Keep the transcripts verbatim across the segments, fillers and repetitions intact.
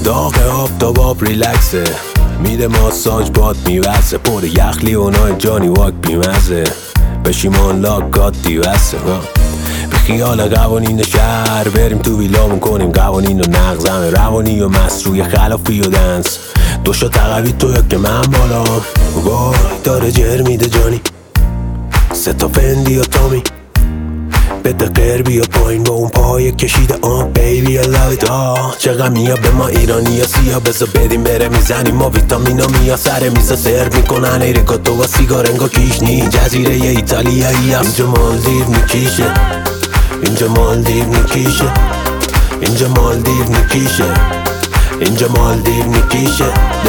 داغ آب تا باب ریلکسه، میده ماساژ باد میوزه، پر یخلی اونای جانی واک بیمزه، بشیمان لاک گاد دیوسته. به خیال قوانین شهر بریم تو ویلامون کنیم قوانین و نقضمه، روانی و مسروی خلافی و دنس، دوشا تقوی تو یا که من بالا. وای داره جر میده جانی، سه تا فندی و تامی، بده قربی و پایین با اون پای کشیده. آه بیبی I love it. آه چه غمیا به ما ایرانی یا سیا، بزا بدیم بره میزنیم ما ویتامینا میا، سر میسا سرو میکنن ایرکاتو و سیگار انگا کیشنی، جزیره ی ایتالیایی هست اینجا، مالدیو میکیشه اینجا، مالدیو میکیشه اینجا، مالدیو میکیشه اینجا، مالدیو میکیشه.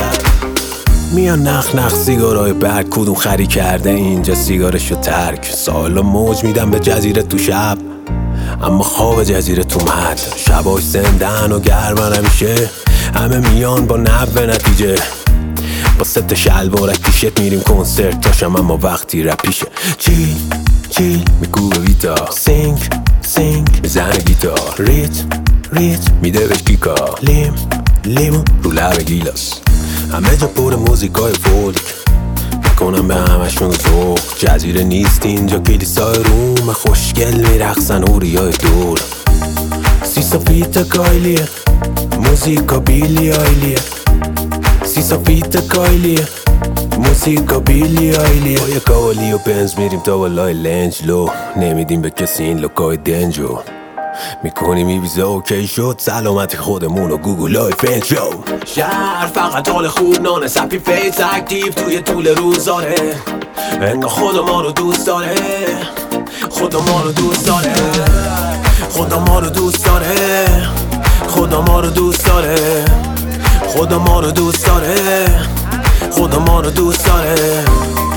میان نخ نخ سیگارای برگ، کدوم خری کرده اینجا سیگارشو ترک، سالا موج میدم به جزیره تو شب، اما خواب جزیره تو مد، شباش زندن و گرمن همیشه، همه میان با نب نتیجه، با ست شلوارک تیشت میریم کنسرت تاشم، اما وقتی رپیشه. چیل چیل میگو به ویتا، سینگ سینگ میزنه گیتار، ریت ریت میده بهش گیکا، لیم لیمون رو لب گیلاس، همه جا پر موزیکای فولک، میکنم به همشون ذوق، جزیره نیست اینجا کلیسای روم، خوشگل میرقصن اوریای دور، سیسا فیت کایلیه موزیکا بیلی آیلیه، سیسا فیت کایلیه موزیکا بیلی آیلیه. با یه کاوالی و بنز میریم تا بالای لنجلو، نمیدیم به کسی این لوکای دنجو، میکنیم این ویزا اوکی شد، سلامت خودمون و گوگل های فنجو. شهر فقط حال خوب نانه، سپی فیس اکتیو توی طول روزاره، انگاه خدا ما رو دوست داره، خدا ما رو دوست داره، خدا ما رو دوست داره، خدا ما رو دوست داره، خدا ما رو دوست داره، خدا ما رو دوست داره.